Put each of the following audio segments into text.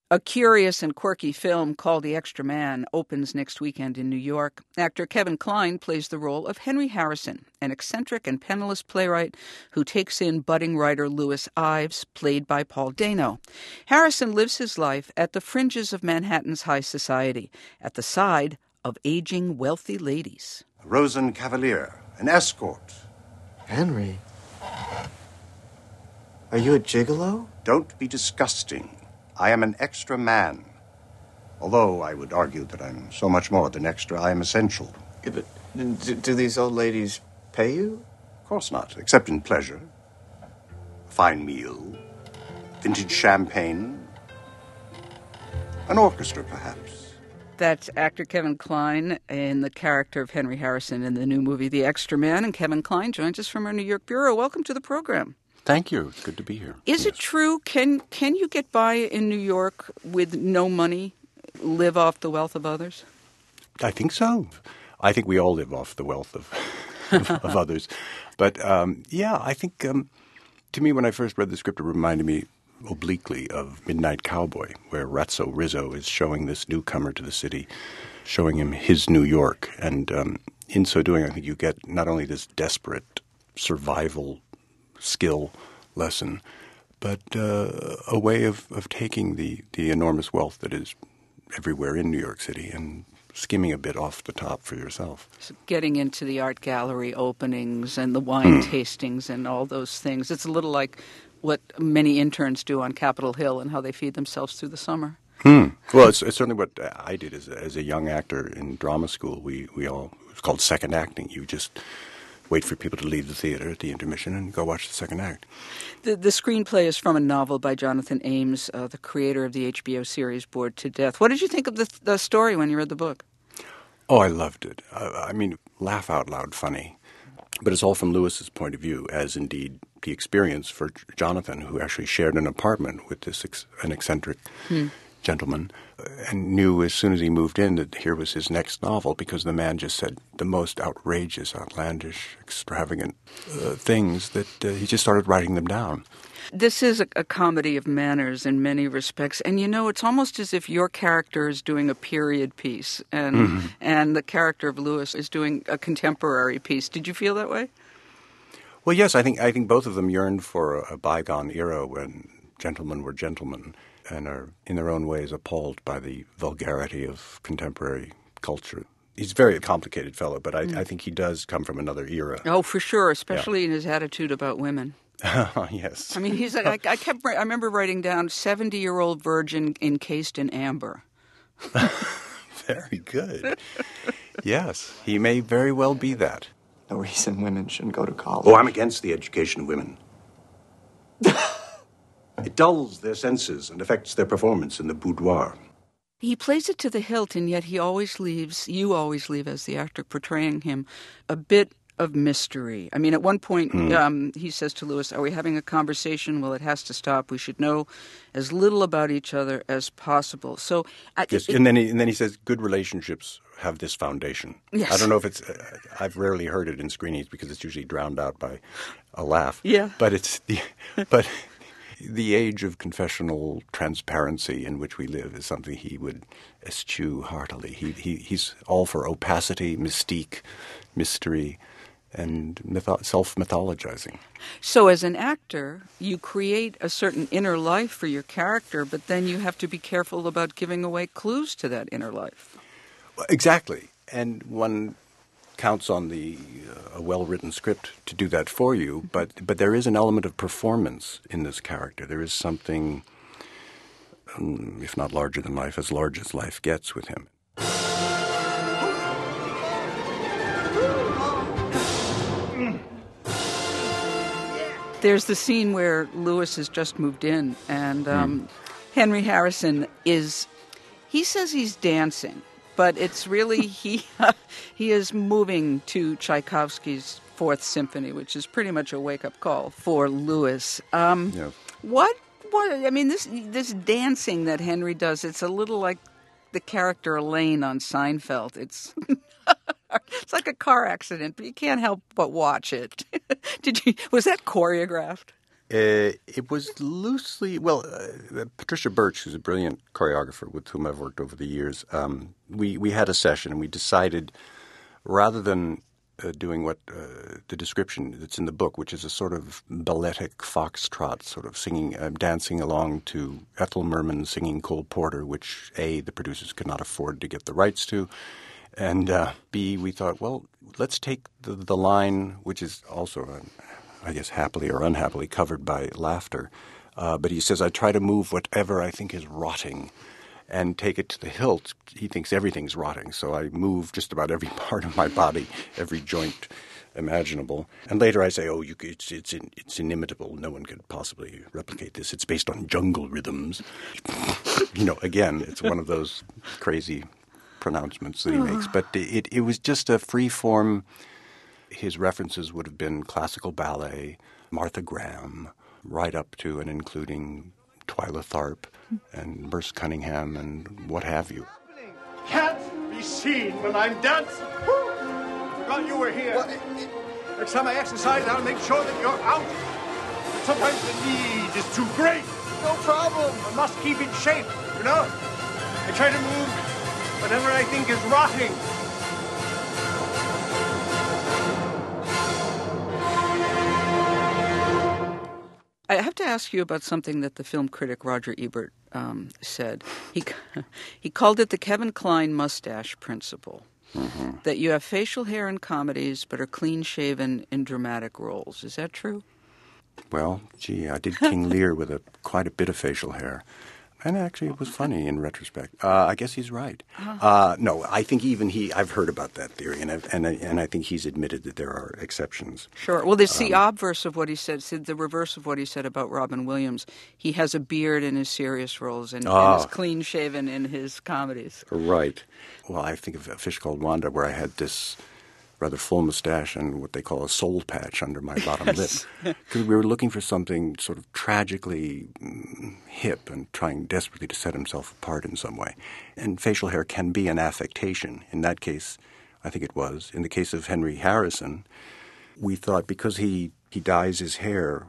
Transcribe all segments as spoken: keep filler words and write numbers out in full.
A curious and quirky film called The Extra Man opens next weekend in New York. Actor Kevin Kline plays the role of Henry Harrison, an eccentric and penniless playwright who takes in budding writer Louis Ives, played by Paul Dano. Harrison lives his life at the fringes of Manhattan's high society, at the side of aging wealthy ladies. A Rosen Cavalier, an escort. Henry? Are you a gigolo? Don't be disgusting. I am an extra man. Although I would argue that I'm so much more than extra, I am essential. Yeah, but do, do these old ladies pay you? Of course not, except in pleasure. A fine meal, vintage champagne, an orchestra, perhaps. That's actor Kevin Kline in the character of Henry Harrison in the new movie The Extra Man. And Kevin Kline joins us from our New York bureau. Welcome to the program. Thank you. It's good to be here. Is yes. it true? Can can you get by in New York with no money, live off the wealth of others? I think so. I think we all live off the wealth of of others. But, um, yeah, I think, um, to me, when I first read the script, it reminded me obliquely of Midnight Cowboy, where Ratso Rizzo is showing this newcomer to the city, showing him his New York. And um, in so doing, I think you get not only this desperate survival skill lesson, but uh, a way of, of taking the, the enormous wealth that is everywhere in New York City and skimming a bit off the top for yourself. So getting into the art gallery openings and the wine tastings and all those things. It's a little like what many interns do on Capitol Hill and how they feed themselves through the summer. Hmm. Well, it's, it's certainly what I did as a, as a young actor in drama school. We, we all, it was called second acting. You just wait for people to leave the theater at the intermission and go watch the second act. The, the screenplay is from a novel by Jonathan Ames, uh, the creator of the H B O series Bored to Death. What did you think of the, the story when you read the book? Oh, I loved it. Uh, I mean, laugh out loud funny. But it's all from Lewis's point of view, as indeed the experience for Jonathan, who actually shared an apartment with this ex- an eccentric hmm. gentleman, and knew as soon as he moved in that here was his next novel, because the man just said the most outrageous, outlandish, extravagant uh, things that uh, he just started writing them down. This is a, a comedy of manners in many respects, and you know, it's almost as if your character is doing a period piece, and mm-hmm. and the character of Louis is doing a contemporary piece. Did you feel that way? Well, yes, I think I think both of them yearned for a, a bygone era when gentlemen were gentlemen, and are in their own ways appalled by the vulgarity of contemporary culture. He's a very complicated fellow, but I, mm. I think he does come from another era. Oh, for sure, especially yeah. in his attitude about women. Yes. I mean, he's like, I, I kept, I remember writing down seventy-year-old virgin encased in amber. Very good. Yes, he may very well be that. No reason women shouldn't go to college. Oh, I'm against the education of women. It dulls their senses and affects their performance in the boudoir. He plays it to the hilt, and yet he always leaves, you always leave as the actor portraying him, a bit of mystery. I mean, at one point, mm. um, he says to Louis, are we having a conversation? Well, it has to stop. We should know as little about each other as possible. So, I, yes, it, and then he, and then he says, good relationships have this foundation. Yes. I don't know if it's, uh, I've rarely heard it in screenings because it's usually drowned out by a laugh. Yeah. But it's, the, but the age of confessional transparency in which we live is something he would eschew heartily. He, he He's all for opacity, mystique, mystery, and mytho- self-mythologizing. So as an actor, you create a certain inner life for your character, but then you have to be careful about giving away clues to that inner life. Exactly. And one counts on the uh, a well-written script to do that for you, but but there is an element of performance in this character. There is something, um, if not larger than life, as large as life gets with him. There's the scene where Louis has just moved in, and um, mm. Henry Harrison is, he says he's dancing, but it's really, he he is moving to Tchaikovsky's Fourth Symphony, which is pretty much a wake-up call for Louis. Um, yeah. What, what, I mean, this this dancing that Henry does, it's a little like the character Elaine on Seinfeld. It's... It's like a car accident, but you can't help but watch it. Did you? Was that choreographed? Uh, it was loosely, well, uh, Patricia Birch, who's a brilliant choreographer with whom I've worked over the years, um, we, we had a session and we decided rather than uh, doing what uh, the description that's in the book, which is a sort of balletic foxtrot, sort of singing, uh, dancing along to Ethel Merman singing Cole Porter, which A, the producers could not afford to get the rights to, and uh, B, we thought, well, let's take the, the line, which is also, uh, I guess, happily or unhappily covered by laughter. Uh, but he says, I try to move whatever I think is rotting and take it to the hilt. He thinks everything's rotting, so I move just about every part of my body, every joint imaginable. And later I say, oh, you, it's, it's, it's inimitable. No one could possibly replicate this. It's based on jungle rhythms. You know, again, it's one of those crazy pronouncements that he makes. But it, it was just a free form. His references would have been classical ballet, Martha Graham, right up to and including Twyla Tharp and Merce Cunningham and what have you. Can't be seen when I'm dancing. Forgot you were here. Well, it, it... Next time I exercise, I'll make sure that you're out. But sometimes the need is too great. No problem. I must keep in shape, you know? I try to move whatever I think is rotting. I have to ask you about something that the film critic Roger Ebert um, said. He he called it the Kevin Kline mustache principle, mm-hmm. that you have facial hair in comedies but are clean-shaven in dramatic roles. Is that true? Well, gee, I did King Lear with a quite a bit of facial hair. And actually, it was funny in retrospect. Uh, I guess he's right. Uh-huh. Uh, no, I think even he – I've heard about that theory, and, I've, and, I, and I think he's admitted that there are exceptions. Sure. Well, there's the um, obverse of what he said, the reverse of what he said about Robin Williams. He has a beard in his serious roles and, uh, and is clean-shaven in his comedies. Right. Well, I think of A Fish Called Wanda, where I had this – rather full mustache and what they call a soul patch under my bottom yes. lip. Because we were looking for something sort of tragically mm, hip and trying desperately to set himself apart in some way. And facial hair can be an affectation. In that case, I think it was. In the case of Henry Harrison, we thought because he, he dyes his hair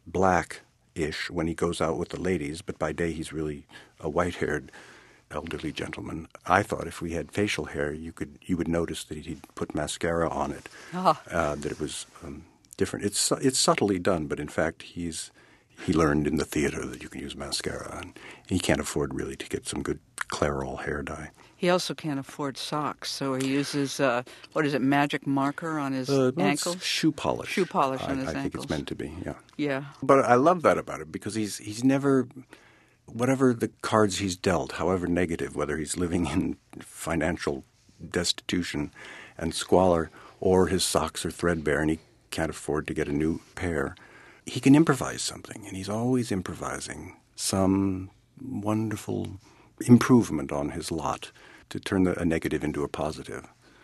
black-ish when he goes out with the ladies, but by day he's really a white-haired elderly gentleman. I thought if we had facial hair, you could you would notice that he'd put mascara on it, oh. uh, that it was um, different. It's it's subtly done, but in fact, he's he learned in the theater that you can use mascara, and he can't afford really to get some good Clairol hair dye. He also can't afford socks, so he uses uh, what is it, magic marker on his uh, no, ankles? Shoe polish. Shoe polish on I, his I ankles. I think it's meant to be. Yeah. Yeah. But I love that about him because he's he's never. Whatever the cards he's dealt, however negative, whether he's living in financial destitution and squalor or his socks are threadbare and he can't afford to get a new pair, he can improvise something, and he's always improvising some wonderful improvement on his lot to turn the, a negative into a positive.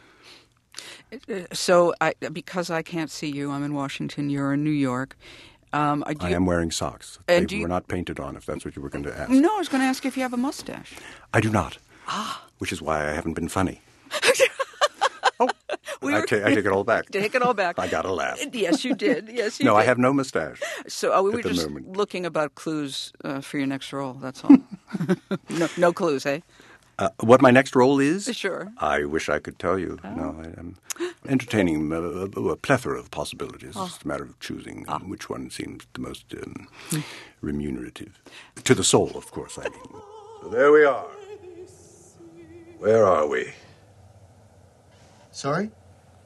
So I, because I can't see you, I'm in Washington, you're in New York. Um, I you, am wearing socks. And they you, were not painted on, if that's what you were going to ask. No, I was going to ask if you have a mustache. I do not, ah. which is why I haven't been funny. oh, we I, were, ta- I take it all back. Take it all back. I got to laugh. Yes, you did. Yes, you no, did. I have no mustache. So uh, we were just moment. looking about clues uh, for your next role, that's all. no, no clues, eh? Uh, what my next role is? Sure. I wish I could tell you. Oh. No, I am entertaining a, a, a plethora of possibilities. Oh. It's just a matter of choosing oh. which one seems the most um, remunerative. To the soul, of course, I mean. So there we are. Where are we? Sorry?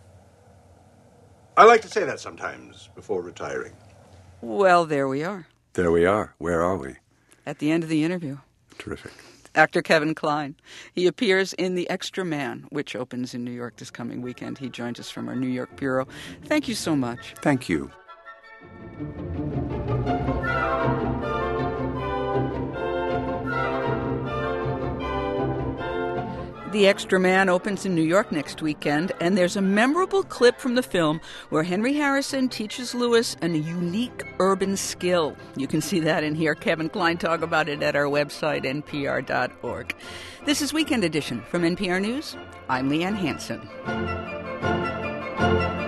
I like to say that sometimes before retiring. Well, there we are. There we are. Where are we? At the end of the interview. Terrific. Actor Kevin Kline. He appears in The Extra Man, which opens in New York this coming weekend. He joins us from our New York bureau. Thank you so much. Thank you. The Extra Man opens in New York next weekend, and there's a memorable clip from the film where Henry Harrison teaches Lewis a unique urban skill. You can see that and hear Kevin Kline talk about it at our website, N P R dot org. This is Weekend Edition from N P R News. I'm Leanne Hansen.